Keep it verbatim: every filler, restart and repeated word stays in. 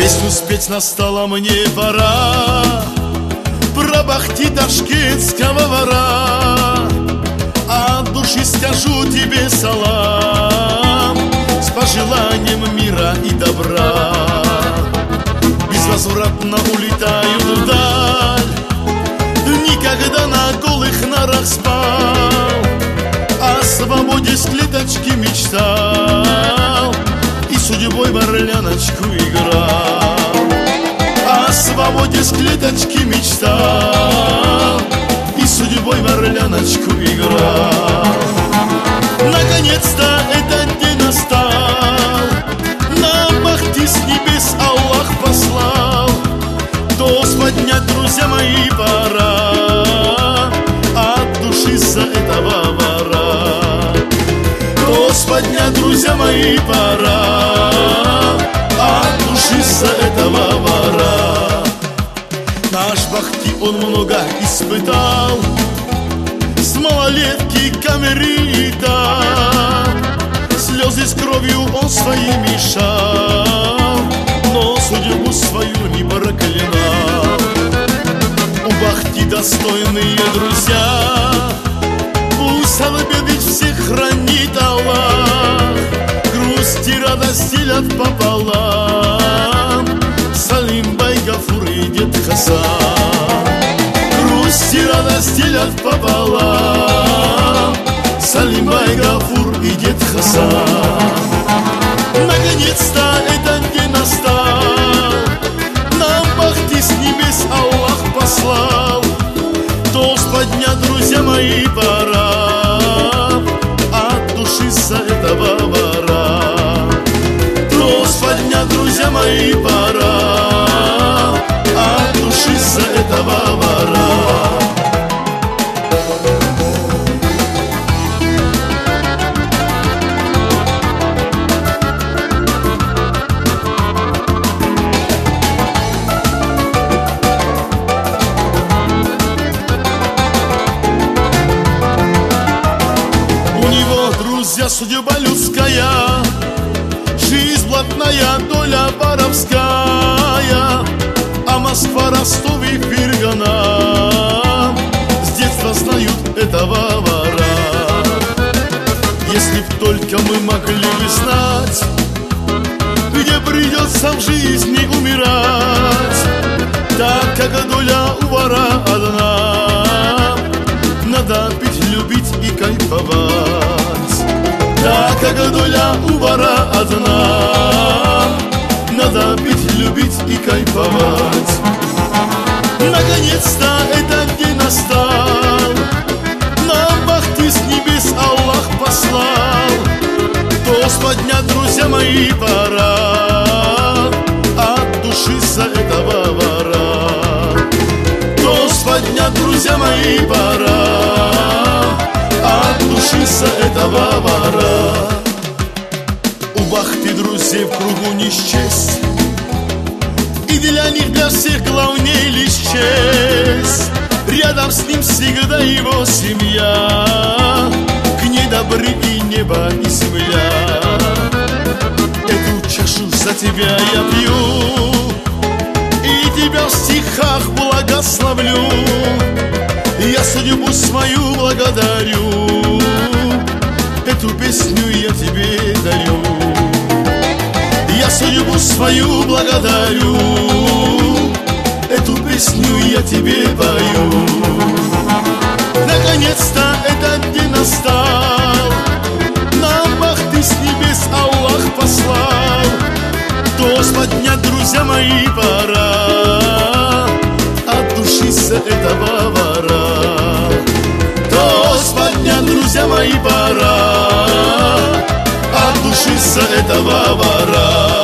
Песню спеть настала мне пора про бахти ташкентского вора. От души скажу тебе салам с пожеланием мира и добра. Безвозвратно улетаю вдаль, никогда на голых нарах спал, о свободе с клеточки мечтал и судьбой в орляночку играл. О свободе с клеточки мечтал и судьбой в орляночку играл. Наконец-то этот день настал, нам бахти с небес Аллах послал. Тост поднять, друзья мои, пора от души за этого вора. Тост поднять, друзья мои, пора от души за этого вора. Наш бахти он много испытал, с малолетки камерита, слезы с кровью он свои мешал, но судьбу свою не проклинал. У бахти достойные друзья, пусть ведь всех хранит Аллах, грусть и радость делят пополам. Салим бай, Гафур и дед Хасан, грусть и радость делят пополам. Салим бай, Гафур и дед Хасан. Наконец-то этот день настал, нам бахти с небес Аллах послал. Тост поднять, друзья мои, пора от души за этого вора. Тост поднять, друзья мои, пора от души за этого вора. Друзья, судьба людская, жизнь блатная, доля воровская, а Москва, Ростов и Фергана с детства знают этого вора. Если б только мы могли бы знать, где придется в жизни умирать, так как доля у вора одна, надо пить, любить и кайфовать. Так как доля у вора одна, надо пить, любить и кайфовать. Наконец-то этот день настал, нам бахти с небес Аллах послал. Тост поднять, друзья мои, пора от души за этого вора. Тост поднять, друзья мои, пора от души за этого вора. У бахты друзей в кругу не счесть, и для них, для всех главней лишь честь. Рядом с ним всегда его семья, к ней добры и небо, и земля. Эту чашу за тебя я пью, и тебя в стихах благословлю. Я судьбу свою благодарю, эту песню я тебе дарю. Я судьбу свою благодарю, эту песню я тебе пою. Наконец-то этот день настал, нам бахты с небес Аллах послал. Тост поднять, друзья мои, пора от души за этого вора. Тост поднять, друзья мои, пора от души за этого вора.